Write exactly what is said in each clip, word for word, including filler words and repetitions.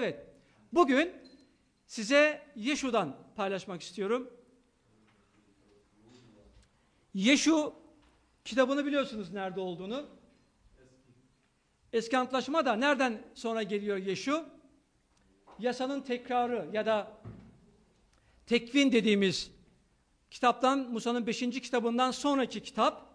Evet, bugün size Yeshu'dan paylaşmak istiyorum. Yeshu kitabını biliyorsunuz nerede olduğunu. Eski Antlaşma da nereden sonra geliyor Yeshu? Yasanın tekrarı ya da Tekvin dediğimiz kitaptan, Musa'nın beşinci kitabından sonraki kitap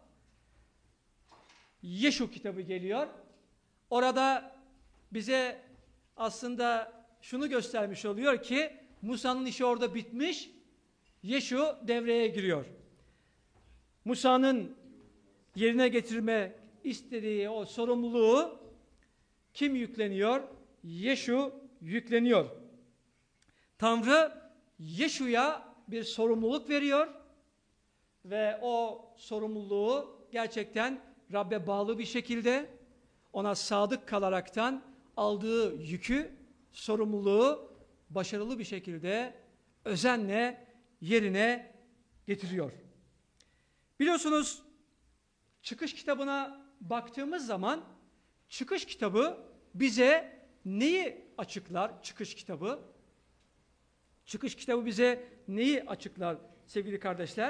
Yeshu kitabı geliyor. Orada bize aslında şunu göstermiş oluyor ki Musa'nın işi orada bitmiş, Yeshu devreye giriyor. Musa'nın yerine getirme istediği o sorumluluğu kim yükleniyor? Yeshu yükleniyor. Tanrı Yeshu'ya bir sorumluluk veriyor ve o sorumluluğu gerçekten Rabbe bağlı bir şekilde ona sadık kalaraktan aldığı yükü, sorumluluğu başarılı bir şekilde özenle yerine getiriyor. Biliyorsunuz Çıkış kitabına baktığımız zaman Çıkış kitabı bize neyi açıklar? Çıkış kitabı. Çıkış kitabı bize neyi açıklar sevgili kardeşler?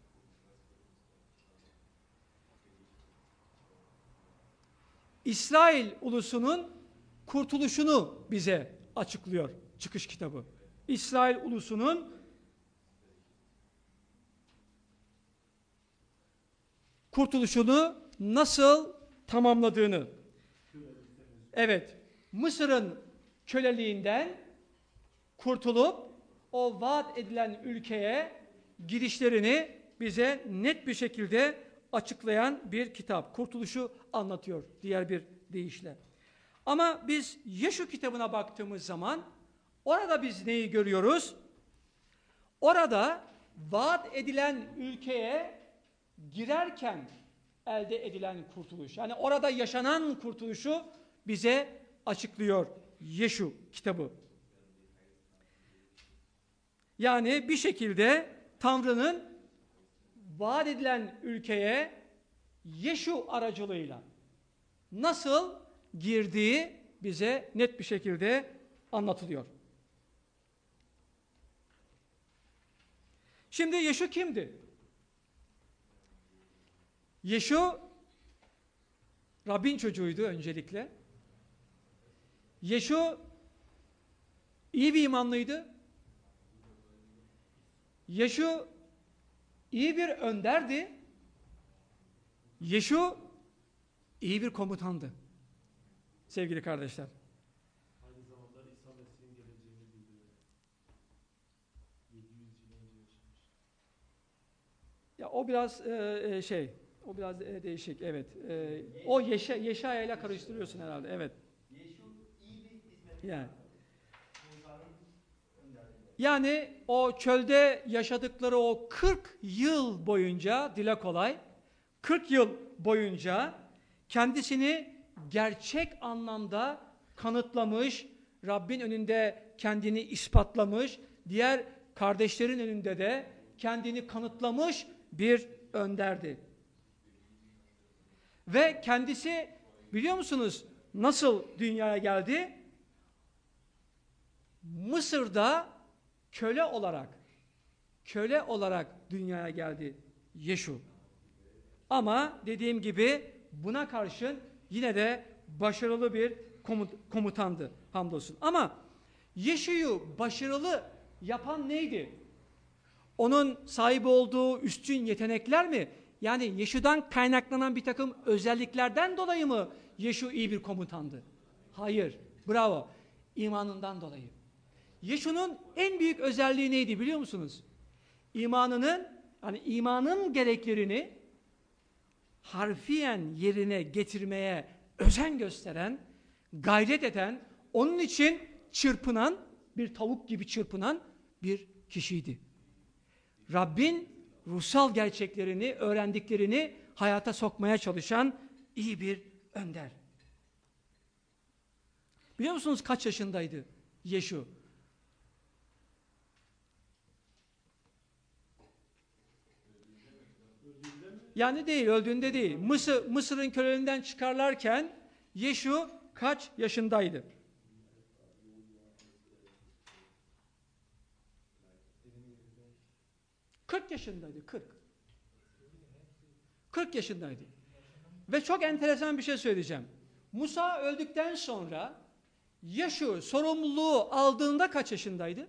İsrail ulusunun kurtuluşunu bize açıklıyor Çıkış kitabı. İsrail ulusunun kurtuluşunu nasıl tamamladığını. Evet, Mısır'ın köleliğinden kurtulup o vaat edilen ülkeye girişlerini bize net bir şekilde açıklayan bir kitap. Kurtuluşu anlatıyor diğer bir deyişle. Ama biz Yeshu kitabına baktığımız zaman orada biz neyi görüyoruz? Orada vaat edilen ülkeye girerken elde edilen kurtuluş. Yani orada yaşanan kurtuluşu bize açıklıyor Yeshu kitabı. Yani bir şekilde Tanrı'nın vaat edilen ülkeye Yeshu aracılığıyla nasıl girdiği bize net bir şekilde anlatılıyor. Şimdi Yeshu kimdi? Yeshu Rabbin çocuğuydu öncelikle. Yeshu iyi bir imanlıydı. Yeshu iyi bir önderdi. Yeshu iyi bir komutandı. Sevgili kardeşler. Aynı zamanda İsa Mesih'in geleceğini bildiriyor. yedi yüz yıl önce yaşamış. Ya o biraz e, şey, o biraz e, değişik. Evet. E, o Yeşa, Yeşaya ile karıştırıyorsun herhalde. Evet. Yeshu iyi bir hizmet. Yani. Musa'nın önderliğinde. Yani o çölde yaşadıkları o kırk yıl boyunca, dile kolay, kırk yıl boyunca kendisini gerçek anlamda kanıtlamış, Rabbin önünde kendini ispatlamış, diğer kardeşlerin önünde de kendini kanıtlamış bir önderdi. Ve kendisi biliyor musunuz nasıl dünyaya geldi? Mısır'da köle olarak, köle olarak dünyaya geldi Yeshu. Ama dediğim gibi buna karşın yine de başarılı bir komut komutandı hamdolsun. Ama Yeshu'yu başarılı yapan neydi? Onun sahibi olduğu üstün yetenekler mi? Yani Yeshu'dan kaynaklanan bir takım özelliklerden dolayı mı Yeshu iyi bir komutandı? Hayır. Bravo. İmanından dolayı. Yeshu'nun en büyük özelliği neydi biliyor musunuz? İmanının, hani imanın gereklerini harfiyen yerine getirmeye özen gösteren, gayret eden, onun için çırpınan, bir tavuk gibi çırpınan bir kişiydi. Rabbin ruhsal gerçeklerini, öğrendiklerini hayata sokmaya çalışan iyi bir önder. Biliyor musunuz kaç yaşındaydı Yeshu? Yani değil, öldüğünde değil. Mısır, Mısır'ın köleliğinden çıkarlarken Yeshu kaç yaşındaydı? kırk yaşındaydı, kırk. kırk yaşındaydı. Ve çok enteresan bir şey söyleyeceğim. Musa öldükten sonra Yeşu sorumluluğu aldığında kaç yaşındaydı?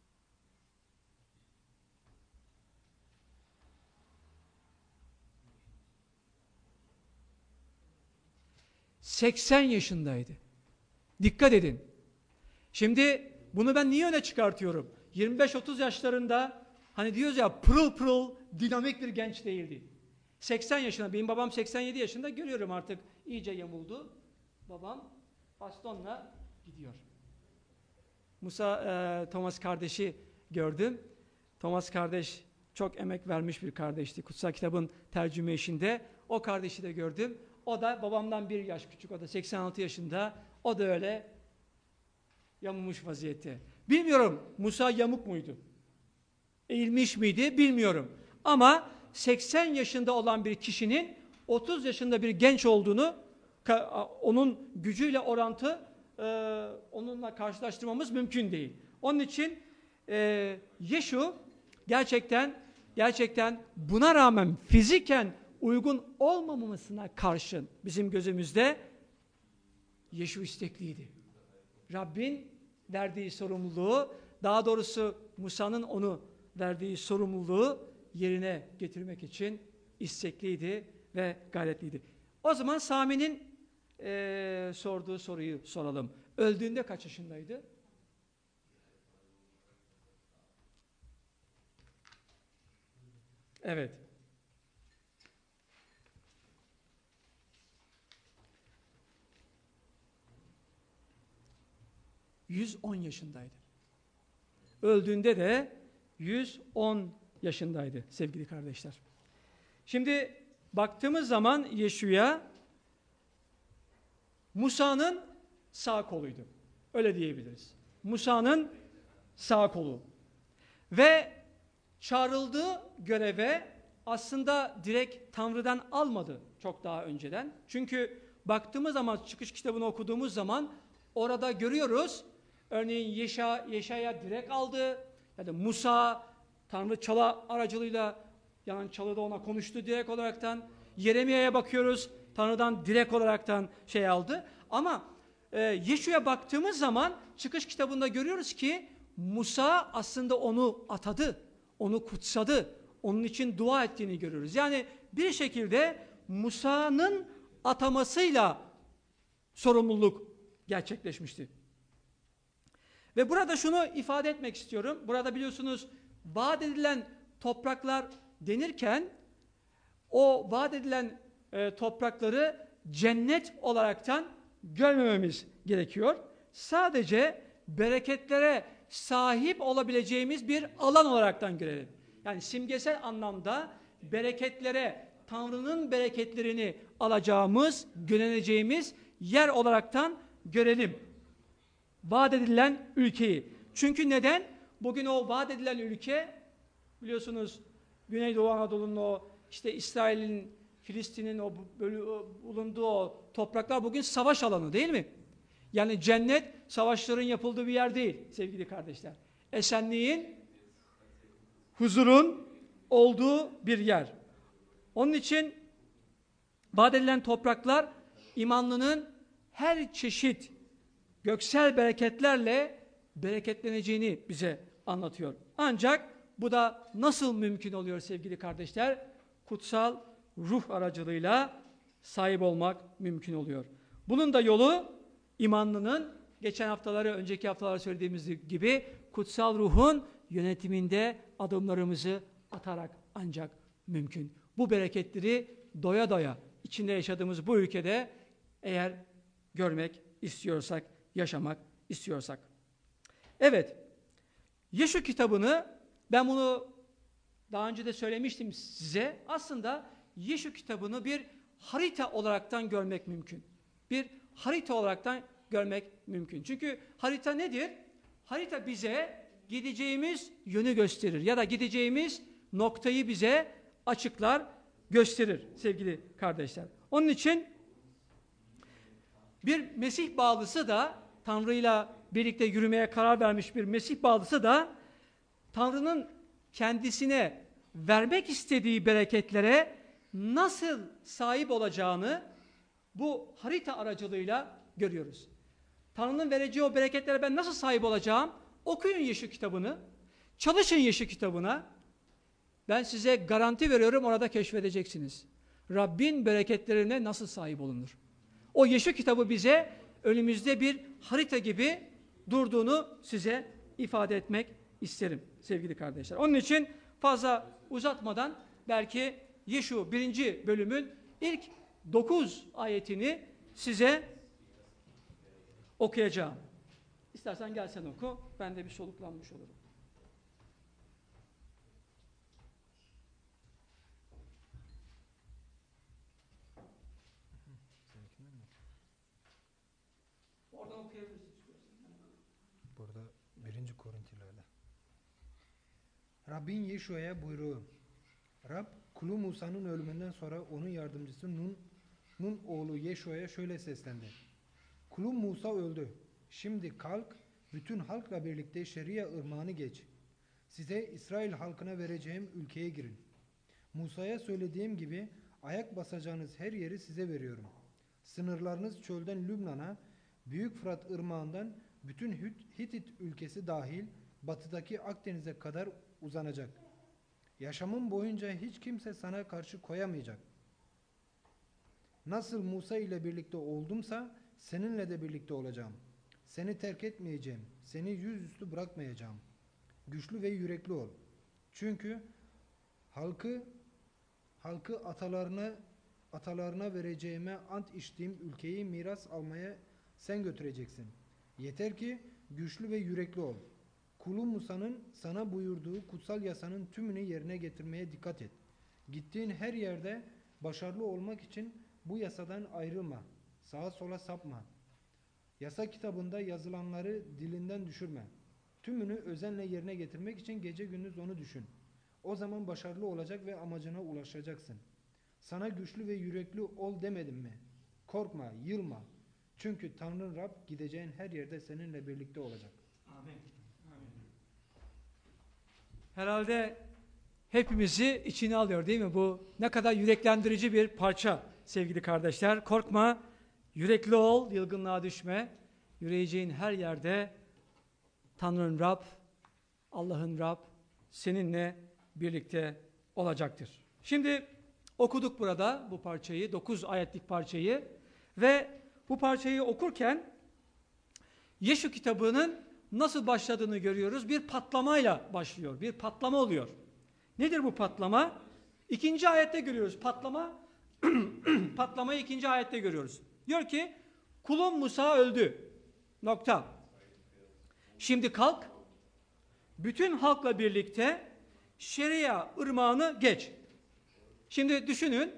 seksen yaşındaydı. Dikkat edin. Şimdi bunu ben niye öne çıkartıyorum? yirmi beş otuz yaşlarında hani diyoruz ya pırıl pırıl dinamik bir genç değildi. seksen yaşında, benim babam seksen yedi yaşında, görüyorum artık iyice yamuldu. Babam bastonla gidiyor. Musa, e, Thomas kardeşi gördüm. Thomas kardeş çok emek vermiş bir kardeşti. Kutsal kitabın tercüme işinde. O kardeşi de gördüm. O da babamdan bir yaş küçük. O da seksen altı yaşında. O da öyle yamulmuş vaziyette. Bilmiyorum Musa yamuk muydu? Eğilmiş miydi? Bilmiyorum. Ama seksen yaşında olan bir kişinin otuz yaşında bir genç olduğunu, onun gücüyle orantı, e, onunla karşılaştırmamız mümkün değil. Onun için e, Yeşu gerçekten gerçekten buna rağmen fiziken uygun olmamasına karşın bizim gözümüzde Yeşu istekliydi. Rabbin verdiği sorumluluğu, daha doğrusu Musa'nın onu verdiği sorumluluğu yerine getirmek için istekliydi ve gayretliydi. O zaman Sami'nin e, sorduğu soruyu soralım. Öldüğünde kaç yaşındaydı? Evet. yüz on yaşındaydı. Öldüğünde de yüz on yaşındaydı sevgili kardeşler. Şimdi baktığımız zaman Yeşu'ya Musa'nın sağ koluydu. Öyle diyebiliriz. Musa'nın sağ kolu. Ve çağrıldığı göreve aslında direkt Tanrı'dan almadı çok daha önceden. Çünkü baktığımız zaman, çıkış kitabını okuduğumuz zaman orada görüyoruz. Örneğin Yeşa, Yeşaya direkt aldı. Yani Musa Tanrı çala aracılığıyla, yani çalıda ona konuştu direkt olaraktan. Yeremiya'ya bakıyoruz. Tanrı'dan direkt olaraktan şey aldı. Ama e, Yeşu'ya baktığımız zaman çıkış kitabında görüyoruz ki Musa aslında onu atadı. Onu kutsadı. Onun için dua ettiğini görüyoruz. Yani bir şekilde Musa'nın atamasıyla sorumluluk gerçekleşmişti. Ve burada şunu ifade etmek istiyorum. Burada biliyorsunuz vaat edilen topraklar denirken o vaat edilen e, toprakları cennet olaraktan görmememiz gerekiyor. Sadece bereketlere sahip olabileceğimiz bir alan olaraktan görelim. Yani simgesel anlamda bereketlere, Tanrı'nın bereketlerini alacağımız, göneneceğimiz yer olaraktan görelim. Vaat edilen ülkeyi. Çünkü neden? Bugün o vaat edilen ülke, biliyorsunuz Güneydoğu Anadolu'nun o işte İsrail'in, Filistin'in o bulunduğu o topraklar bugün savaş alanı değil mi? Yani cennet savaşların yapıldığı bir yer değil sevgili kardeşler. Esenliğin, huzurun olduğu bir yer. Onun için vaat edilen topraklar imanlının her çeşit göksel bereketlerle bereketleneceğini bize anlatıyor. Ancak bu da nasıl mümkün oluyor sevgili kardeşler? Kutsal ruh aracılığıyla sahip olmak mümkün oluyor. Bunun da yolu imanlının, geçen haftaları, önceki haftaları söylediğimiz gibi kutsal ruhun yönetiminde adımlarımızı atarak ancak mümkün. Bu bereketleri doya doya içinde yaşadığımız bu ülkede eğer görmek istiyorsak, yaşamak istiyorsak. Evet, Yeşu kitabını, ben bunu daha önce de söylemiştim size, aslında Yeşu kitabını bir harita olaraktan görmek mümkün. Bir harita olaraktan görmek mümkün. Çünkü harita nedir? Harita bize gideceğimiz yönü gösterir ya da gideceğimiz noktayı bize açıklar, gösterir sevgili kardeşler. Onun için bir Mesih bağlısı da, Tanrı'yla birlikte yürümeye karar vermiş bir Mesih bağlısı da Tanrı'nın kendisine vermek istediği bereketlere nasıl sahip olacağını bu harita aracılığıyla görüyoruz. Tanrı'nın vereceği o bereketlere ben nasıl sahip olacağım? Okuyun Yeşu kitabını, çalışın Yeşu kitabına. Ben size garanti veriyorum, orada keşfedeceksiniz. Rabbin bereketlerine nasıl sahip olunur? O Yeşu kitabı bize önümüzde bir harita gibi durduğunu size ifade etmek isterim sevgili kardeşler. Onun için fazla uzatmadan belki Yeşu birinci bölümün ilk dokuz ayetini size okuyacağım. İstersen gel sen oku, ben de bir soluklanmış olurum. Oradan okuyabilirsin istiyorsan. Burada birinci Korintiler'de. Rabbin Yeşua'ya buyruğu. Rab, kulu Musa'nın ölümünden sonra onun yardımcısı Nun, Nun oğlu Yeşua'ya şöyle seslendi. Kulum Musa öldü. Şimdi kalk, bütün halkla birlikte Şeria ırmağını geç. Size İsrail halkına vereceğim ülkeye girin. Musa'ya söylediğim gibi ayak basacağınız her yeri size veriyorum. Sınırlarınız çölden Lübnan'a, Büyük Fırat ırmağından bütün Hitit ülkesi dahil batıdaki Akdeniz'e kadar uzanacak. Yaşamın boyunca hiç kimse sana karşı koyamayacak. Nasıl Musa ile birlikte oldumsa seninle de birlikte olacağım. Seni terk etmeyeceğim. Seni yüzüstü bırakmayacağım. Güçlü ve yürekli ol. Çünkü halkı halkı atalarına atalarına vereceğime ant içtiğim ülkeyi miras almaya sen götüreceksin. Yeter ki güçlü ve yürekli ol. Kulu Musa'nın sana buyurduğu kutsal yasanın tümünü yerine getirmeye dikkat et. Gittiğin her yerde başarılı olmak için bu yasadan ayrılma. Sağa sola sapma. Yasa kitabında yazılanları dilinden düşürme. Tümünü özenle yerine getirmek için gece gündüz onu düşün. O zaman başarılı olacak ve amacına ulaşacaksın. Sana güçlü ve yürekli ol demedim mi? Korkma, yılma. Çünkü Tanrın Rab gideceğin her yerde seninle birlikte olacak. Amin. Amin. Herhalde hepimizi içine alıyor değil mi? Bu ne kadar yüreklendirici bir parça sevgili kardeşler. Korkma, yürekli ol, yılgınlığa düşme. Yürüyeceğin her yerde Tanrı'nın Rab, Allah'ın Rab seninle birlikte olacaktır. Şimdi okuduk burada bu parçayı, dokuz ayetlik parçayı ve bu parçayı okurken Yeşu kitabının nasıl başladığını görüyoruz. Bir patlamayla başlıyor, bir patlama oluyor. Nedir bu patlama? İkinci ayette görüyoruz. Patlama, patlamayı ikinci ayette görüyoruz. Diyor ki, kulum Musa öldü. Nokta. Şimdi kalk, bütün halkla birlikte Şeria ırmağını geç. Şimdi düşünün,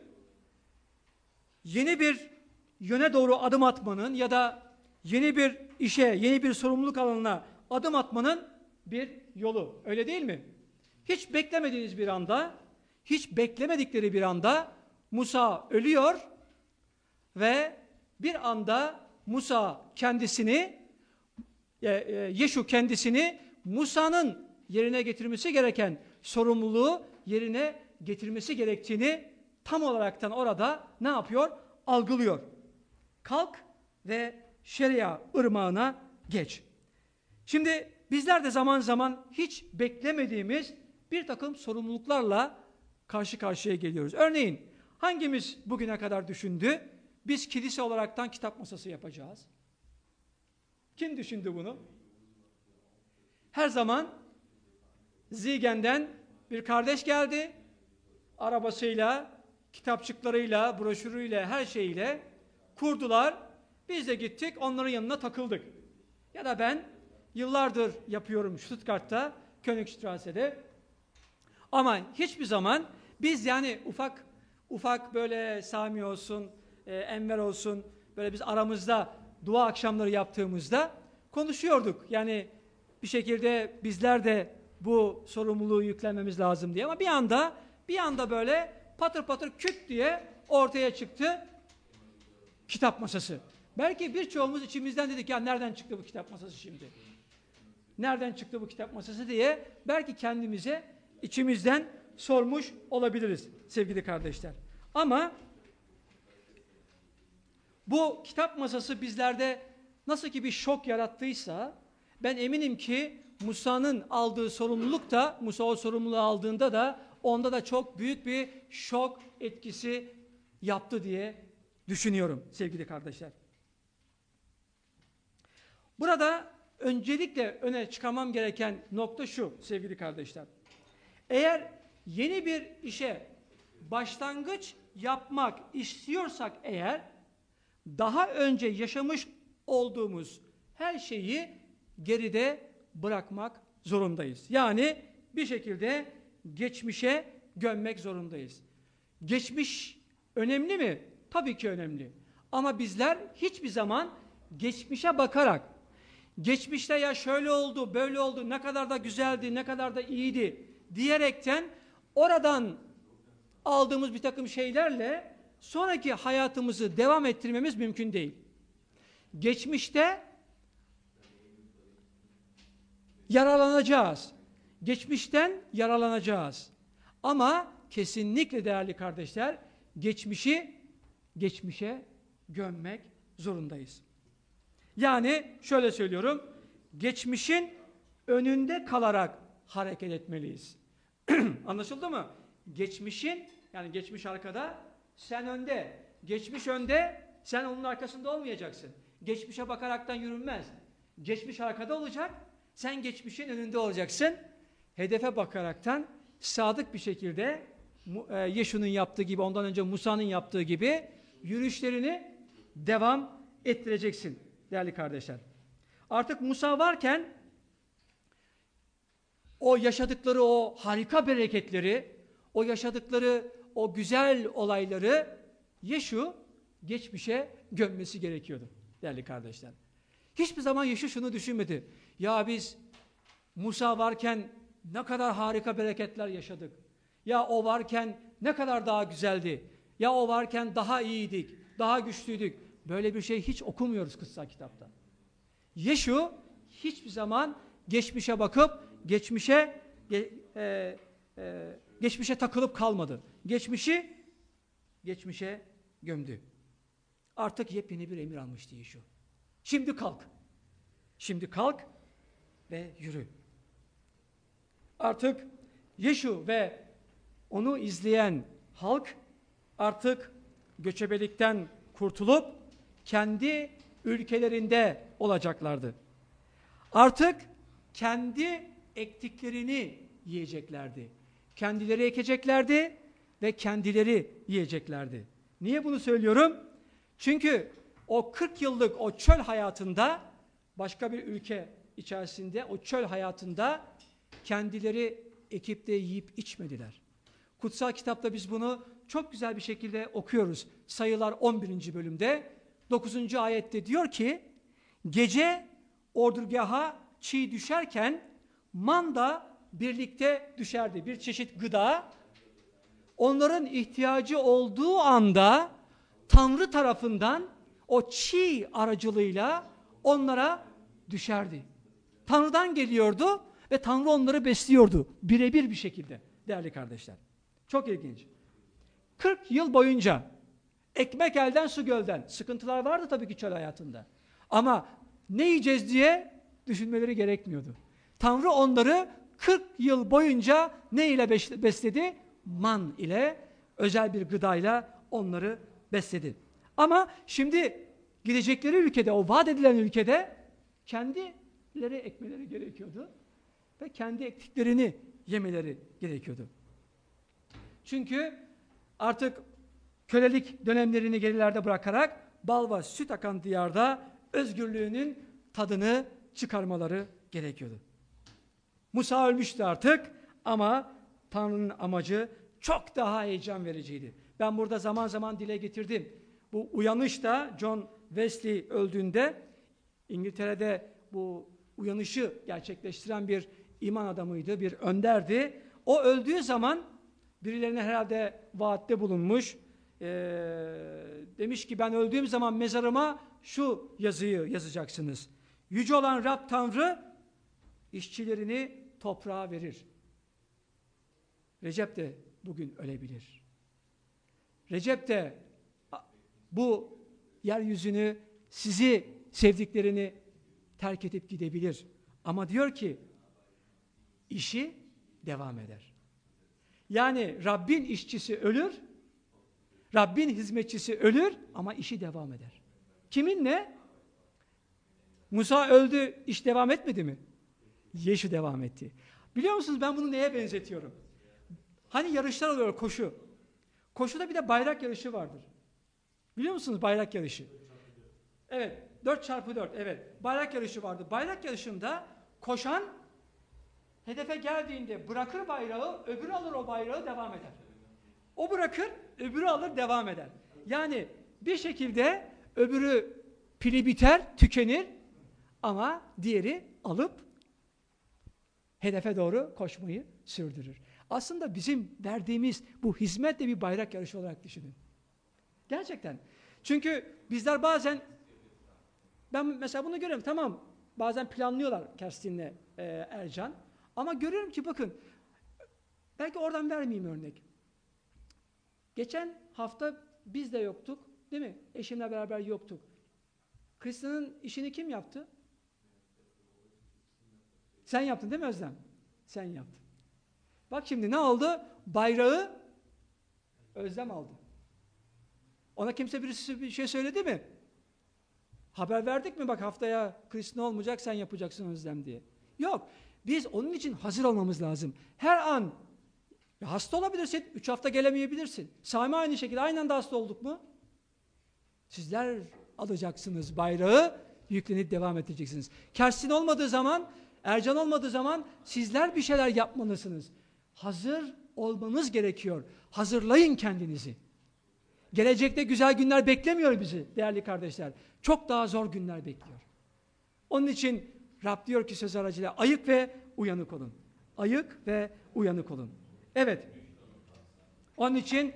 yeni bir yöne doğru adım atmanın ya da yeni bir işe, yeni bir sorumluluk alanına adım atmanın bir yolu. Öyle değil mi? Hiç beklemediğiniz bir anda, hiç beklemedikleri bir anda Musa ölüyor ve bir anda Musa kendisini, Yeşu kendisini Musa'nın yerine getirmesi gereken sorumluluğu yerine getirmesi gerektiğini tam olaraktan orada ne yapıyor? Algılıyor. Kalk ve Şeria ırmağına geç. Şimdi bizler de zaman zaman hiç beklemediğimiz bir takım sorumluluklarla karşı karşıya geliyoruz. Örneğin hangimiz bugüne kadar düşündü? Biz kilise olaraktan kitap masası yapacağız. Kim düşündü bunu? Her zaman Zigen'den bir kardeş geldi. Arabasıyla, kitapçıklarıyla, broşürüyle, her şeyle kurdular. Biz de gittik, onların yanına takıldık. Ya da ben yıllardır yapıyorum Stuttgart'ta, Königstrasse'de. Ama hiçbir zaman biz yani ufak ufak böyle Sami olsun, e, Enver olsun, böyle biz aramızda dua akşamları yaptığımızda konuşuyorduk. Yani bir şekilde bizler de bu sorumluluğu yüklenmemiz lazım diye. Ama bir anda bir anda böyle patır patır küt diye ortaya çıktı kitap masası. Belki birçoğumuz içimizden dedik ya nereden çıktı bu kitap masası şimdi? Nereden çıktı bu kitap masası diye belki kendimize içimizden sormuş olabiliriz sevgili kardeşler. Ama bu kitap masası bizlerde nasıl ki bir şok yarattıysa, ben eminim ki Musa'nın aldığı sorumluluk da, Musa o sorumluluğu aldığında da onda da çok büyük bir şok etkisi yaptı diye düşünüyorum sevgili kardeşler. Burada öncelikle öne çıkarmam gereken nokta şu sevgili kardeşler. Eğer yeni bir işe başlangıç yapmak istiyorsak eğer, daha önce yaşamış olduğumuz her şeyi geride bırakmak zorundayız. Yani bir şekilde geçmişe gömmek zorundayız. Geçmiş önemli mi? Tabii ki önemli. Ama bizler hiçbir zaman geçmişe bakarak, geçmişte ya şöyle oldu, böyle oldu, ne kadar da güzeldi, ne kadar da iyiydi diyerekten oradan aldığımız bir takım şeylerle sonraki hayatımızı devam ettirmemiz mümkün değil. Geçmişte yararlanacağız. Geçmişten yararlanacağız. Ama kesinlikle değerli kardeşler, geçmişi geçmişe gömmek zorundayız. Yani şöyle söylüyorum, geçmişin önünde kalarak hareket etmeliyiz. Anlaşıldı mı? Geçmişin, yani geçmiş arkada, sen önde. Geçmiş önde, sen onun arkasında olmayacaksın. Geçmişe bakaraktan yürünmez. Geçmiş arkada olacak, sen geçmişin önünde olacaksın. Hedefe bakaraktan sadık bir şekilde Yeşu'nun yaptığı gibi, ondan önce Musa'nın yaptığı gibi yürüyüşlerini devam ettireceksin değerli kardeşler. Artık Musa varken o yaşadıkları o harika bereketleri, o yaşadıkları o güzel olayları Yeşu geçmişe gömmesi gerekiyordu değerli kardeşler. Hiçbir zaman Yeşu şunu düşünmedi. Ya biz Musa varken ne kadar harika bereketler yaşadık. Ya o varken ne kadar daha güzeldi. Ya o varken daha iyiydik, daha güçlüydük. Böyle bir şey hiç okumuyoruz kutsal kitapta. Yeşu hiçbir zaman geçmişe bakıp geçmişe ge, e, e, geçmişe takılıp kalmadı. Geçmişi geçmişe gömdü. Artık yepyeni bir emir almıştı Yeşu. Şimdi kalk. Şimdi kalk ve yürü. Artık Yeşu ve onu izleyen halk artık göçebelikten kurtulup kendi ülkelerinde olacaklardı. Artık kendi ektiklerini yiyeceklerdi. Kendileri ekeceklerdi ve kendileri yiyeceklerdi. Niye bunu söylüyorum? Çünkü o kırk yıllık o çöl hayatında, başka bir ülke içerisinde o çöl hayatında kendileri ekip de yiyip içmediler. Kutsal kitapta biz bunu çok güzel bir şekilde okuyoruz. Sayılar on birinci bölümde dokuzuncu ayette diyor ki, gece ordurgaha çiğ düşerken man da birlikte düşerdi. Bir çeşit gıda. Onların ihtiyacı olduğu anda Tanrı tarafından o çiğ aracılığıyla onlara düşerdi. Tanrı'dan geliyordu ve Tanrı onları besliyordu. Birebir bir şekilde değerli kardeşler. Çok ilginç. kırk yıl boyunca ekmek elden su gölden. Sıkıntılar vardı tabii ki çöl hayatında. Ama ne yiyeceğiz diye düşünmeleri gerekmiyordu. Tanrı onları kırk yıl boyunca ne ile besledi? Man ile, özel bir gıdayla onları besledi. Ama şimdi gidecekleri ülkede, o vaat edilen ülkede kendileri ekmeleri gerekiyordu ve kendi ektiklerini yemeleri gerekiyordu. Çünkü artık kölelik dönemlerini gerilerde bırakarak bal ve süt akan diyarda özgürlüğünün tadını çıkarmaları gerekiyordu. Musa ölmüştü artık ama Tanrı'nın amacı çok daha heyecan vericiydi. Ben burada zaman zaman dile getirdim. Bu uyanış da John Wesley öldüğünde İngiltere'de bu uyanışı gerçekleştiren bir iman adamıydı, bir önderdi. O öldüğü zaman birilerine herhalde vaatte bulunmuş. Ee, demiş ki ben öldüğüm zaman mezarıma şu yazıyı yazacaksınız. Yüce olan Rab Tanrı işçilerini toprağa verir. Recep de bugün ölebilir. Recep de bu yeryüzünü, sizi, sevdiklerini terk edip gidebilir. Ama diyor ki, işi devam eder. Yani Rabbin işçisi ölür, Rabbin hizmetçisi ölür ama işi devam eder. Kiminle? Musa öldü, iş devam etmedi mi? Yeşu devam etti. Biliyor musunuz ben bunu neye benzetiyorum? Hani yarışlar oluyor, koşu. Koşuda bir de bayrak yarışı vardır. Biliyor musunuz bayrak yarışı? Evet, dört çarpı dört, evet. Bayrak yarışı vardı. Bayrak yarışında koşan hedefe geldiğinde bırakır bayrağı, öbürü alır o bayrağı, devam eder. O bırakır, öbürü alır, devam eder. Yani bir şekilde öbürü pili biter, tükenir ama diğeri alıp hedefe doğru koşmayı sürdürür. Aslında bizim verdiğimiz bu hizmet de bir bayrak yarışı olarak düşünün. Gerçekten. Çünkü bizler bazen, ben mesela bunu görüyorum, tamam bazen planlıyorlar Kerstin'le e, Ercan, ama görüyorum ki bakın, belki oradan vermeyeyim örnek. Geçen hafta biz de yoktuk, değil mi? Eşimle beraber yoktuk. Kristi'nin işini kim yaptı? Sen yaptın değil mi Özlem? Sen yaptın. Bak şimdi ne oldu? Bayrağı Özlem aldı. Ona kimse birisi bir şey söyledi mi? Haber verdik mi bak haftaya Kristi ne olmayacak, sen yapacaksın Özlem diye. Yok. Biz onun için hazır olmamız lazım. Her an ya hasta olabilirsin, üç hafta gelemeyebilirsin. Sami aynı şekilde aynı anda hasta olduk mu? Sizler alacaksınız bayrağı, yüklenip devam edeceksiniz. Kerstin olmadığı zaman, Ercan olmadığı zaman sizler bir şeyler yapmalısınız. Hazır olmanız gerekiyor. Hazırlayın kendinizi. Gelecekte güzel günler beklemiyor bizi değerli kardeşler. Çok daha zor günler bekliyor. Onun için Rab diyor ki söz aracıyla ayık ve uyanık olun. Ayık ve uyanık olun. Evet. Onun için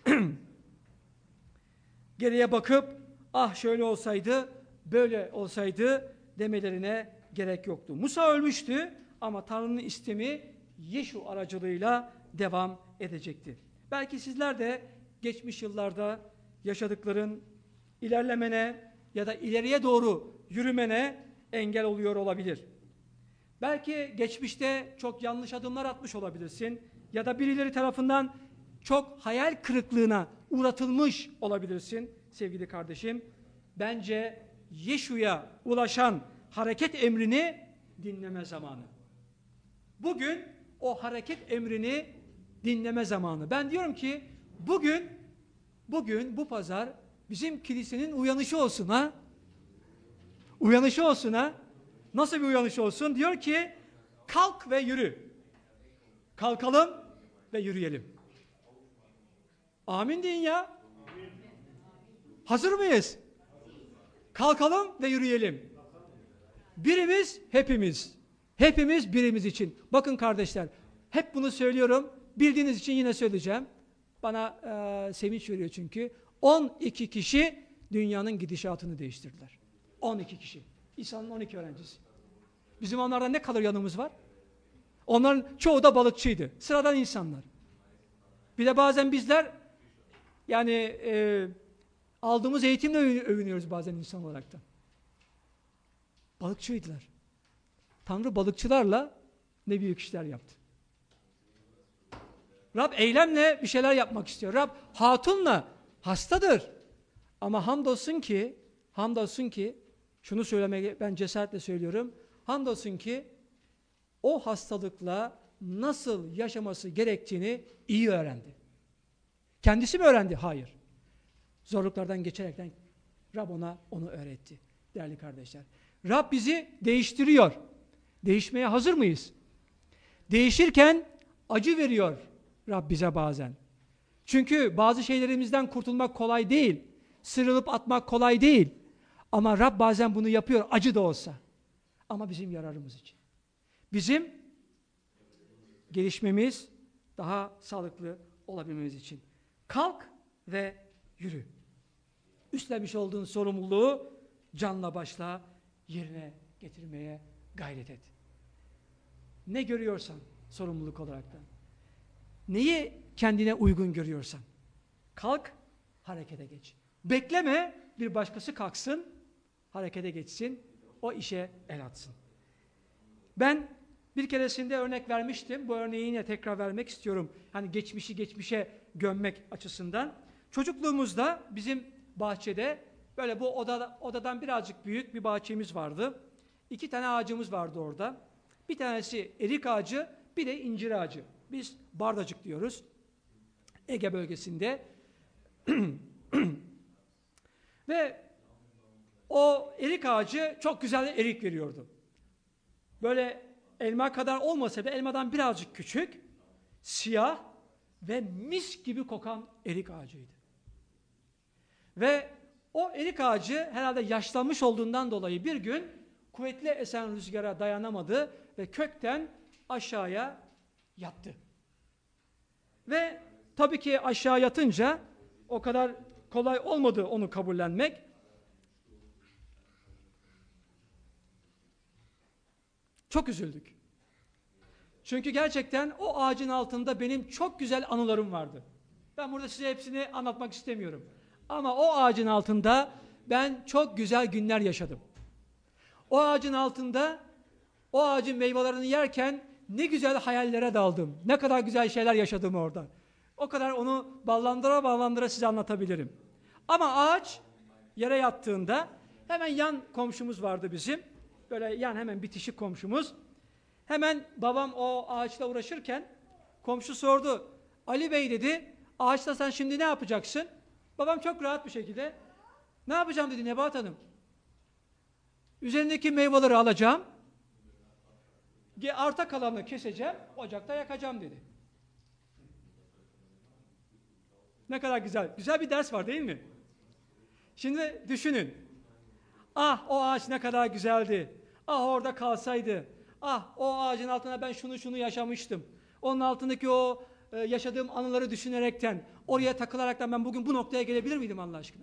geriye bakıp ah şöyle olsaydı, böyle olsaydı demelerine gerek yoktu. Musa ölmüştü ama Tanrı'nın istemi Yeşu aracılığıyla devam edecekti. Belki sizler de geçmiş yıllarda yaşadıkların ilerlemene ya da ileriye doğru yürümene engel oluyor olabilir. Belki geçmişte çok yanlış adımlar atmış olabilirsin ya da birileri tarafından çok hayal kırıklığına uğratılmış olabilirsin sevgili kardeşim. Bence Yeşu'ya ulaşan hareket emrini dinleme zamanı. Bugün o hareket emrini dinleme zamanı. Ben diyorum ki bugün bugün bu pazar bizim kilisenin uyanışı olsun ha. Uyanışı olsun ha. Nasıl bir uyanış olsun? Diyor ki kalk ve yürü. Kalkalım ve yürüyelim. Amin deyin ya. Hazır mıyız? Kalkalım ve yürüyelim. Birimiz hepimiz. Hepimiz birimiz için. Bakın kardeşler, hep bunu söylüyorum. Bildiğiniz için yine söyleyeceğim. Bana e, sevinç veriyor çünkü. on iki kişi dünyanın gidişatını değiştirdiler. on iki kişi. İsa'nın on iki öğrencisi. Bizim onlardan ne kadar yanımız var? Onların çoğu da balıkçıydı. Sıradan insanlar. Bir de bazen bizler yani e, aldığımız eğitimle övünüyoruz bazen insan olarak da. Balıkçıydılar. Tanrı balıkçılarla ne büyük işler yaptı. Rab eylemle bir şeyler yapmak istiyor. Rab hatunla hastadır. Ama hamdolsun ki, hamdolsun ki, şunu söylemeye ben cesaretle söylüyorum. Hamdolsun ki o hastalıkla nasıl yaşaması gerektiğini iyi öğrendi. Kendisi mi öğrendi? Hayır. Zorluklardan geçerekten Rab ona onu öğretti. Değerli kardeşler. Rab bizi değiştiriyor. Değişmeye hazır mıyız? Değişirken acı veriyor Rab bize bazen. Çünkü bazı şeylerimizden kurtulmak kolay değil. Sıyrılıp atmak kolay değil. Ama Rab bazen bunu yapıyor acı da olsa. Ama bizim yararımız için. Bizim gelişmemiz, daha sağlıklı olabilmemiz için. Kalk ve yürü. Üstlenmiş olduğun sorumluluğu canla başla yerine getirmeye gayret et. Ne görüyorsan sorumluluk olaraktan. neyi kendine uygun görüyorsan. Kalk, harekete geç. Bekleme, bir başkası kalksın, harekete geçsin, o işe el atsın. Ben bir keresinde örnek vermiştim, bu örneği yine tekrar vermek istiyorum. Hani geçmişi geçmişe gömmek açısından. Çocukluğumuzda bizim bahçede, böyle bu oda, odadan birazcık büyük bir bahçemiz vardı. İki tane ağacımız vardı orada. Bir tanesi erik ağacı, bir de incir ağacı. Biz Bardacık diyoruz. Ege bölgesinde. Ve o erik ağacı çok güzel erik veriyordu. Böyle elma kadar olmasa da elmadan birazcık küçük, siyah ve mis gibi kokan erik ağacıydı. Ve o erik ağacı herhalde yaşlanmış olduğundan dolayı bir gün kuvvetli esen rüzgara dayanamadı ve kökten aşağıya yattı. Ve tabii ki aşağı yatınca o kadar kolay olmadı onu kabullenmek. Çok üzüldük. Çünkü gerçekten o ağacın altında benim çok güzel anılarım vardı. Ben burada size hepsini anlatmak istemiyorum. Ama o ağacın altında ben çok güzel günler yaşadım. O ağacın altında, o ağacın meyvelerini yerken ne güzel hayallere daldım. Ne kadar güzel şeyler yaşadım orada. O kadar onu ballandıra ballandıra size anlatabilirim. Ama ağaç yere yattığında hemen yan komşumuz vardı bizim. Böyle yan hemen bitişik komşumuz. Hemen babam o ağaçla uğraşırken komşu sordu. Ali Bey dedi, ağaçta sen şimdi ne yapacaksın? Babam çok rahat bir şekilde, ne yapacağım dedi Nebahat Hanım. Üzerindeki meyveleri alacağım, arta kalanını keseceğim, ocakta yakacağım dedi. Ne kadar güzel, güzel bir ders var değil mi? Şimdi düşünün, ah o ağaç ne kadar güzeldi, ah orada kalsaydı, ah o ağacın altına ben şunu şunu yaşamıştım, onun altındaki o e, yaşadığım anıları düşünerekten, oraya takılaraktan ben bugün bu noktaya gelebilir miydim Allah aşkına?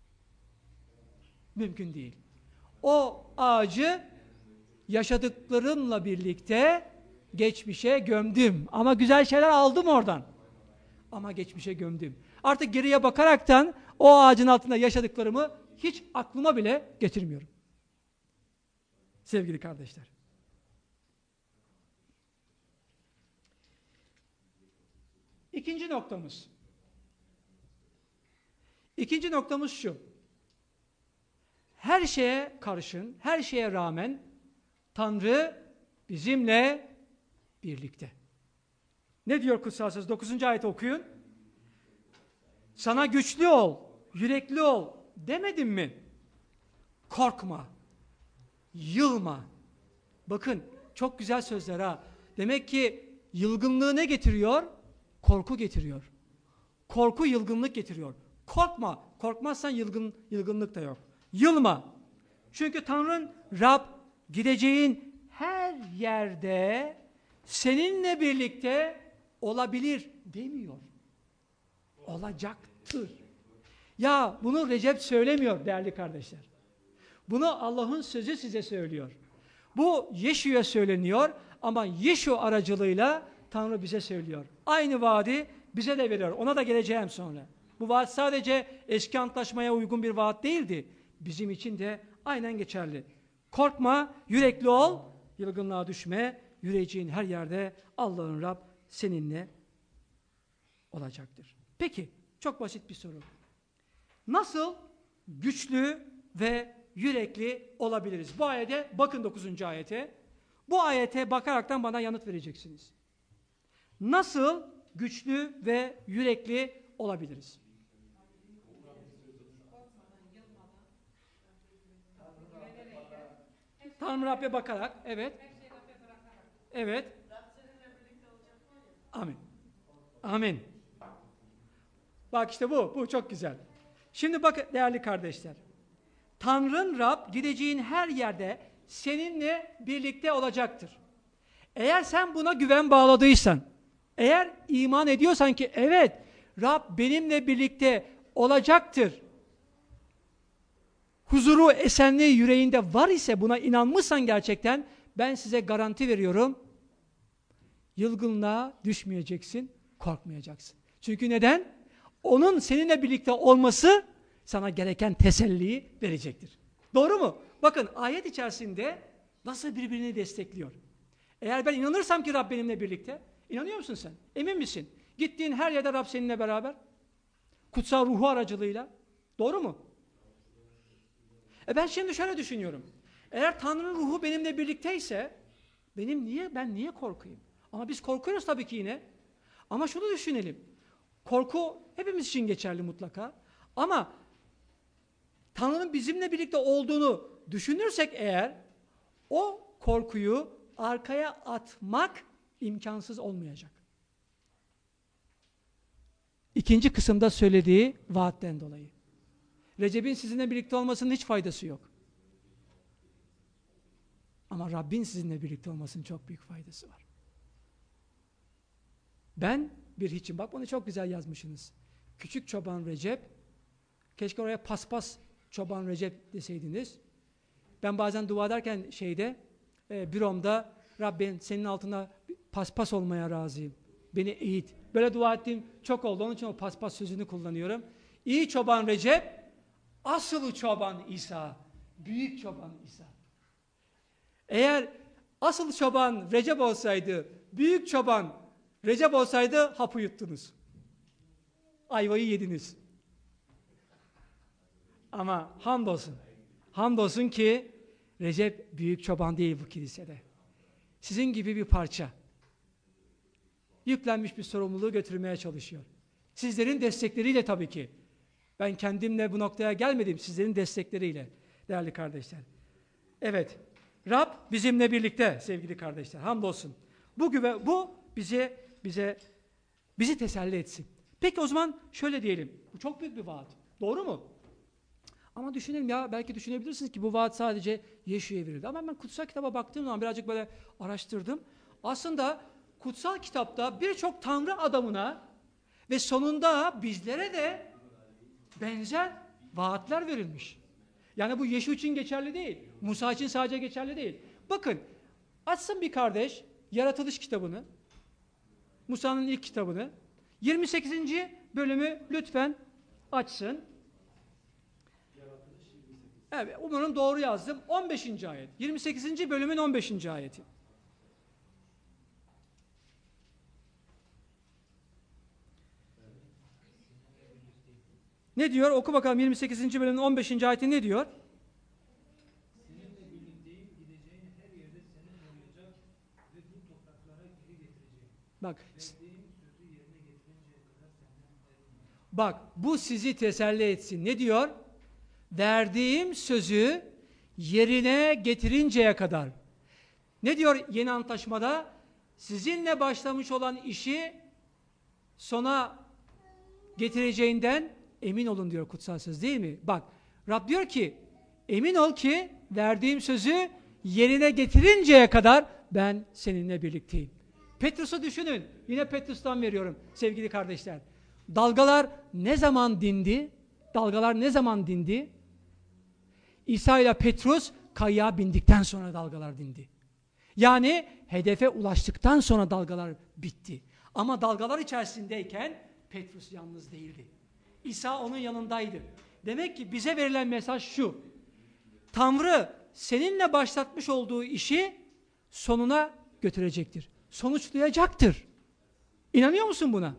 Mümkün değil. O ağacı yaşadıklarımla birlikte geçmişe gömdüm. Ama güzel şeyler aldım oradan. Ama geçmişe gömdüm. Artık geriye bakaraktan o ağacın altında yaşadıklarımı hiç aklıma bile getirmiyorum. Sevgili kardeşler. İkinci noktamız. İkinci noktamız şu. Her şeye karşın, her şeye rağmen Tanrı bizimle birlikte. Ne diyor kutsal söz? dokuzuncu ayeti okuyun. Sana güçlü ol, yürekli ol demedim mi? Korkma, yılma. Bakın çok güzel sözler ha. Demek ki yılgınlığı ne getiriyor? Korku getiriyor. Korku yılgınlık getiriyor. Korkma, korkmazsan yılgın, yılgınlık da yok. Yılma. Çünkü Tanrı'nın Rab gideceğin her yerde seninle birlikte olabilir demiyor. Olacaktır. Ya bunu Recep söylemiyor değerli kardeşler. Bunu Allah'ın sözü size söylüyor. Bu Yeşu'ya söyleniyor ama Yeşu aracılığıyla Tanrı bize söylüyor. Aynı vaadi bize de veriyor. Ona da geleceğim sonra. Bu vaat sadece eski antlaşmaya uygun bir vaat değildi. Bizim için de aynen geçerli. Korkma, yürekli ol, yılgınlığa düşme, yüreceğin her yerde Allah'ın Rab seninle olacaktır. Peki, çok basit bir soru. Nasıl güçlü ve yürekli olabiliriz? Bu ayete bakın dokuzuncu ayete. Bu ayete bakaraktan bana yanıt vereceksiniz. Nasıl güçlü ve yürekli olabiliriz? Tanrı Rab'be bakarak, evet. Evet. Amin. Amin. Bak işte bu, bu çok güzel. Şimdi bakın değerli kardeşler. Tanrı'nın Rab gideceğin her yerde seninle birlikte olacaktır. Eğer sen buna güven bağladıysan, eğer iman ediyorsan ki evet, Rab benimle birlikte olacaktır, huzuru, esenliği yüreğinde var ise, buna inanmışsan gerçekten, ben size garanti veriyorum, yılgınlığa düşmeyeceksin, korkmayacaksın. Çünkü neden? Onun seninle birlikte olması sana gereken teselliyi verecektir. Doğru mu? Bakın ayet içerisinde nasıl birbirini destekliyor. Eğer ben inanırsam ki Rab benimle birlikte, inanıyor musun sen? Emin misin? Gittiğin her yerde Rab seninle beraber. Kutsal ruhu aracılığıyla. Doğru mu? E ben şimdi şöyle düşünüyorum. Eğer Tanrı'nın ruhu benimle birlikteyse benim niye ben niye korkayım? Ama biz korkuyoruz tabii ki yine. Ama şunu düşünelim. Korku hepimiz için geçerli mutlaka. Ama Tanrı'nın bizimle birlikte olduğunu düşünürsek eğer o korkuyu arkaya atmak imkansız olmayacak. İkinci kısımda söylediği vaatten dolayı. Recep'in sizinle birlikte olmasının hiç faydası yok. Ama Rabbin sizinle birlikte olmasının çok büyük faydası var. Ben bir hiçim. Bak bunu çok güzel yazmışsınız. Küçük çoban Recep. Keşke oraya paspas çoban Recep deseydiniz. Ben bazen dua ederken şeyde, e, büromda Rabbim senin altına paspas olmaya razıyım. Beni eğit. Böyle dua ettiğim çok oldu. Onun için o paspas sözünü kullanıyorum. İyi çoban Recep, asıl çoban İsa. Büyük çoban İsa. Eğer asıl çoban Recep olsaydı, büyük çoban Recep olsaydı hapı yuttunuz. Ayvayı yediniz. Ama hamdolsun. Hamdolsun ki Recep büyük çoban değil bu kilisede. Sizin gibi bir parça. Yüklenmiş bir sorumluluğu götürmeye çalışıyor. Sizlerin destekleriyle tabii ki. Ben kendimle bu noktaya gelmedim. Sizlerin destekleriyle değerli kardeşler. Evet. Rab bizimle birlikte sevgili kardeşler. Hamdolsun. Bu güve, bu bize bize bizi teselli etsin. Peki o zaman şöyle diyelim. Bu çok büyük bir vaat. Doğru mu? Ama düşünelim ya, belki düşünebilirsiniz ki bu vaat sadece Yeşu'ya verildi. Ama ben kutsal kitaba baktığım zaman birazcık böyle araştırdım. Aslında kutsal kitapta birçok Tanrı adamına ve sonunda bizlere de benzer vaatler verilmiş. Yani bu Yeşu için geçerli değil. Musa için sadece geçerli değil. Bakın, açsın bir kardeş Yaratılış kitabını, Musa'nın ilk kitabını, yirmi sekizinci bölümü lütfen açsın. Evet, umarım doğru yazdım. on beşinci ayet. yirmi sekizinci bölümün on beşinci ayeti. Ne diyor? Oku bakalım yirmi sekizinci bölümün on beşinci ayeti ne diyor? Seninle birlikteyim, gideceğin her yerde seninle olacak ve bu topraklara geri getireceğim. Bak. Verdiğim sözü yerine getirinceye kadar senden ayrılmayacağım. Bak, bu sizi teselli etsin. Ne diyor? Verdiğim sözü yerine getirinceye kadar. Ne diyor Yeni Antlaşmada? Sizinle başlamış olan işi sona getireceğinden emin olun diyor kutsal söz, değil mi? Bak, Rab diyor ki emin ol ki verdiğim sözü yerine getirinceye kadar ben seninle birlikteyim. Petrus'u düşünün. Yine Petrus'tan veriyorum sevgili kardeşler. Dalgalar ne zaman dindi? Dalgalar ne zaman dindi? İsa ile Petrus kayığa bindikten sonra dalgalar dindi. Yani hedefe ulaştıktan sonra dalgalar bitti. Ama dalgalar içerisindeyken Petrus yalnız değildi. İsa onun yanındaydı. Demek ki bize verilen mesaj şu. Tanrı seninle başlatmış olduğu işi sonuna götürecektir. Sonuçlayacaktır. İnanıyor musun buna?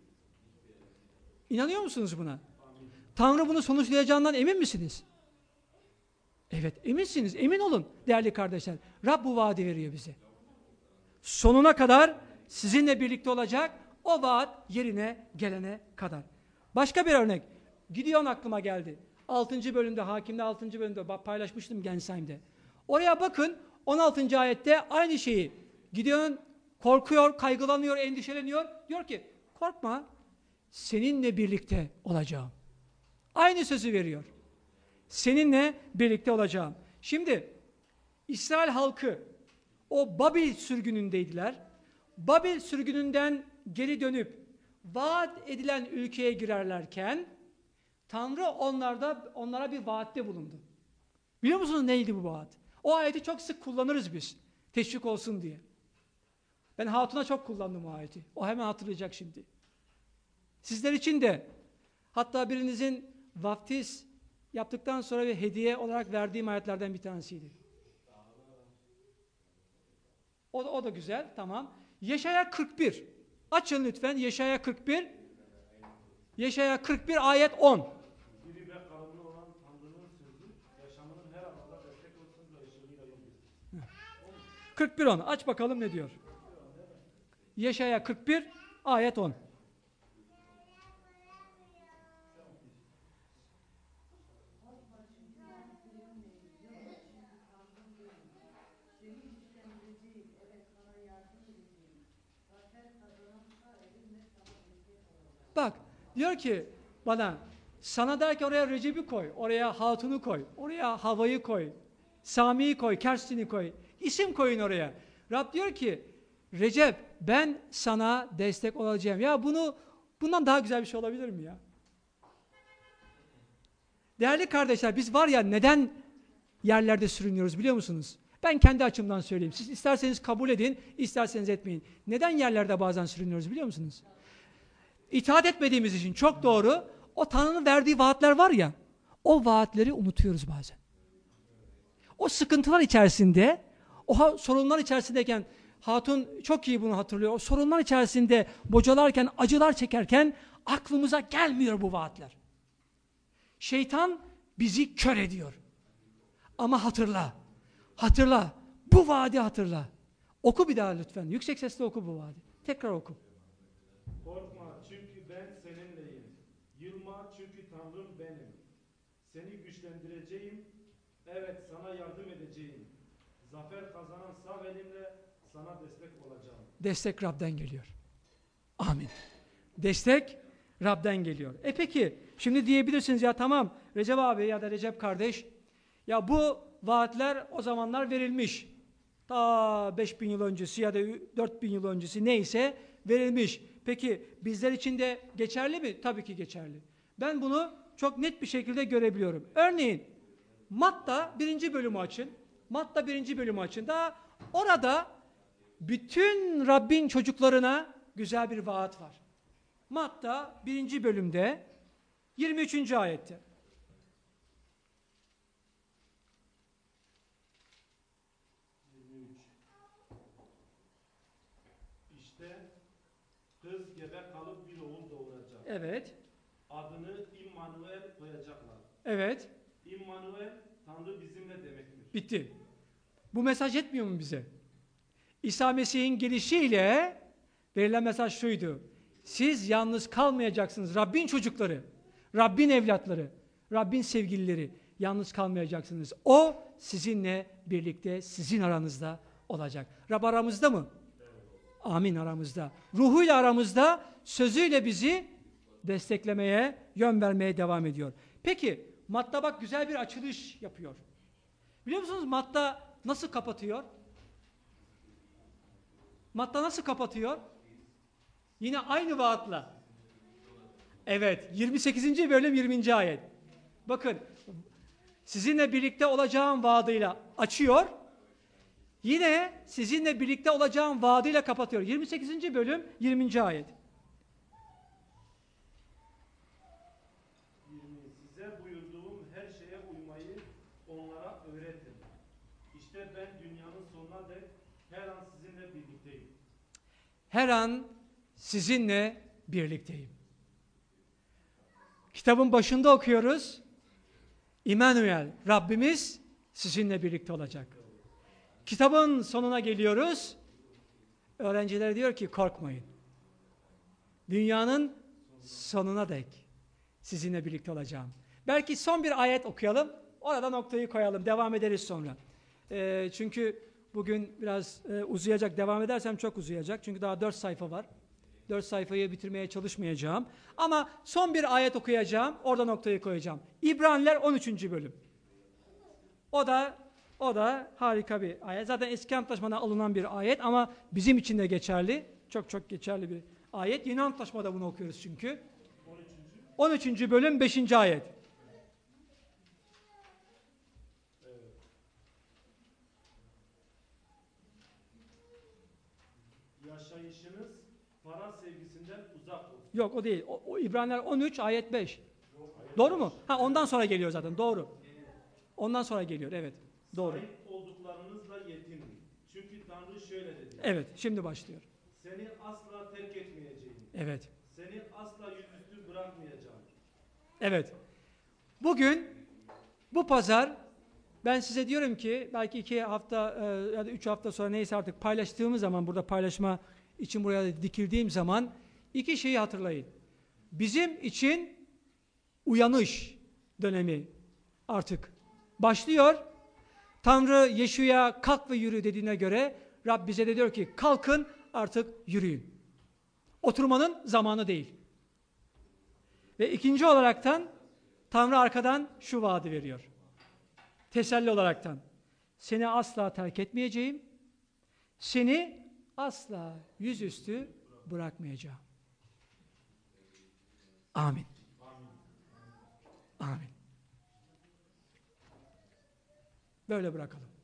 İnanıyor musunuz buna? Tanrı bunu sonuçlayacağından emin misiniz? Evet, eminsiniz. Emin olun değerli kardeşler. Rab bu vaadi veriyor bize. Sonuna kadar sizinle birlikte olacak, o vaat yerine gelene kadar. Başka bir örnek. Gideon aklıma geldi. altıncı bölümde, Hakim'de altıncı bölümde paylaşmıştım Gensheim'de. Oraya bakın, on altıncı ayette aynı şeyi. Gideon korkuyor, kaygılanıyor, endişeleniyor. Diyor ki, korkma, seninle birlikte olacağım. Aynı sözü veriyor. Seninle birlikte olacağım. Şimdi İsrail halkı o Babil sürgünündeydiler. Babil sürgününden geri dönüp vaat edilen ülkeye girerlerken Tanrı onlarda onlara bir vaatte bulundu. Biliyor musunuz neydi bu vaat? O ayeti çok sık kullanırız biz. Teşvik olsun diye. Ben Hatun'a çok kullandım o ayeti. O hemen hatırlayacak şimdi. Sizler için de hatta birinizin vaftiz yaptıktan sonra bir hediye olarak verdiğim ayetlerden bir tanesiydi. O, o da güzel, tamam. Yeşaya kırk bir. Açın lütfen Yeşaya kırk bir. Yeşaya kırk bir ayet on. Diri ve kanunlu olan Tanrı'nın sözü yaşamının her alanda destek olsun ve ışığıyla yol göstersin. kırk bir on. Aç bakalım ne diyor. Yeşaya kırk bir ayet on. Bak diyor ki bana sana der ki oraya Recep'i koy, oraya Hatun'u koy, oraya Havva'yı koy, Sami'yi koy, Kerstin'i koy, isim koyun oraya. Rab diyor ki Recep ben sana destek olacağım. Ya bunu bundan daha güzel bir şey olabilir mi ya? Değerli kardeşler biz var ya neden yerlerde sürünüyoruz biliyor musunuz? Ben kendi açımdan söyleyeyim. Siz isterseniz kabul edin, isterseniz etmeyin. Neden yerlerde bazen sürünüyoruz biliyor musunuz? İtaat etmediğimiz için çok doğru. O Tanrı'nın verdiği vaatler var ya, o vaatleri unutuyoruz bazen. O sıkıntılar içerisinde, o sorunlar içerisindeyken, Hatun çok iyi bunu hatırlıyor. O sorunlar içerisinde bocalarken, acılar çekerken aklımıza gelmiyor bu vaatler. Şeytan bizi kör ediyor. Ama hatırla, hatırla, bu vaadi hatırla. Oku bir daha lütfen, yüksek sesle oku bu vaadi. Tekrar oku. Korkma çünkü ben seninleyim. Yılma çünkü Tanrım benim. Seni güçlendireceğim. Evet sana yardım edeceğim. Zafer kazanan sağ elimle sana destek olacağım. Destek Rab'den geliyor. Amin. Destek Rab'den geliyor. E peki şimdi diyebilirsiniz ya tamam Recep abi ya da Recep kardeş ya bu vaatler o zamanlar verilmiş. Ta beş bin yıl öncesi ya da dört bin yıl öncesi neyse verilmiş. Peki bizler için de geçerli mi? Tabii ki geçerli. Ben bunu çok net bir şekilde görebiliyorum. Örneğin Matta birinci bölümü açın. Matta birinci bölümü açın. Daha orada bütün Rabbin çocuklarına güzel bir vaat var. Matta birinci bölümde yirmi üçüncü ayette. yirmi üç. İşte kız gebe kalıp bir oğul doğuracak. Evet. Adını İmmanuel koyacaklar. Evet. İmmanuel Tanrı bizimle demektir. Bitti. Bu mesaj yetmiyor mu bize? İsa Mesih'in gelişiyle verilen mesaj şuydu. Siz yalnız kalmayacaksınız. Rabbin çocukları, Rabbin evlatları, Rabbin sevgilileri yalnız kalmayacaksınız. O sizinle birlikte, sizin aranızda olacak. Rab aramızda mı? Amin aramızda. Ruhuyla aramızda, sözüyle bizi desteklemeye, yön vermeye devam ediyor. Peki, Matta bak güzel bir açılış yapıyor. Biliyor musunuz Matta nasıl kapatıyor? Matta nasıl kapatıyor? Yine aynı vaatla. Evet, yirmi sekizinci bölüm yirminci ayet. Bakın, sizinle birlikte olacağım vaadıyla açıyor. Yine sizinle birlikte olacağım vaadıyla kapatıyor. yirmi sekizinci bölüm yirminci ayet. Size buyurduğum her şeye uymayı onlara öğretin. İşte ben dünyanın sonuna dek her an sizinle birlikteyim. Her an sizinle birlikteyim. Kitabın başında okuyoruz. İmmanuel, Rabbimiz sizinle birlikte olacak. Kitabın sonuna geliyoruz. Öğrenciler diyor ki korkmayın. Dünyanın sonuna dek sizinle birlikte olacağım. Belki son bir ayet okuyalım. Orada noktayı koyalım. Devam ederiz sonra. Ee, çünkü bugün biraz e, uzayacak. Devam edersem çok uzayacak. Çünkü daha dört sayfa var. Dört sayfayı bitirmeye çalışmayacağım. Ama son bir ayet okuyacağım. Orada noktayı koyacağım. İbraniler on üçüncü bölüm. O da o da harika bir ayet. Zaten Eski Antlaşma'dan alınan bir ayet ama bizim için de geçerli. Çok çok geçerli bir ayet. Yeni Antlaşma'da bunu okuyoruz çünkü. on üçüncü bölüm beşinci ayet. yaşayışınız para sevgisinden uzak olsun. Yok o değil. O, o İbraniler on üç ayet beş. Doğru mu? Ha ondan sonra geliyor zaten. Doğru. Ondan sonra geliyor. Evet. Doğru. Sahip olduklarınızla yetinin. Çünkü Tanrı şöyle dedi. Evet. Şimdi başlıyor. Seni asla terk etmeyeceğim. Evet. Seni asla yüzüstü bırakmayacağım. Evet. Bugün bu pazar ben size diyorum ki belki iki hafta e, ya da üç hafta sonra neyse artık paylaştığımız zaman burada paylaşma için buraya dikildiğim zaman iki şeyi hatırlayın. Bizim için uyanış dönemi artık başlıyor. Tanrı Yeşu'ya kalk ve yürü dediğine göre Rab bize de diyor ki kalkın artık yürüyün. Oturmanın zamanı değil. Ve ikinci olaraktan Tanrı arkadan şu vaadi veriyor. Teselli olaraktan. Seni asla terk etmeyeceğim. Seni asla yüzüstü bırakmayacağım. Amin. Amin. Böyle bırakalım.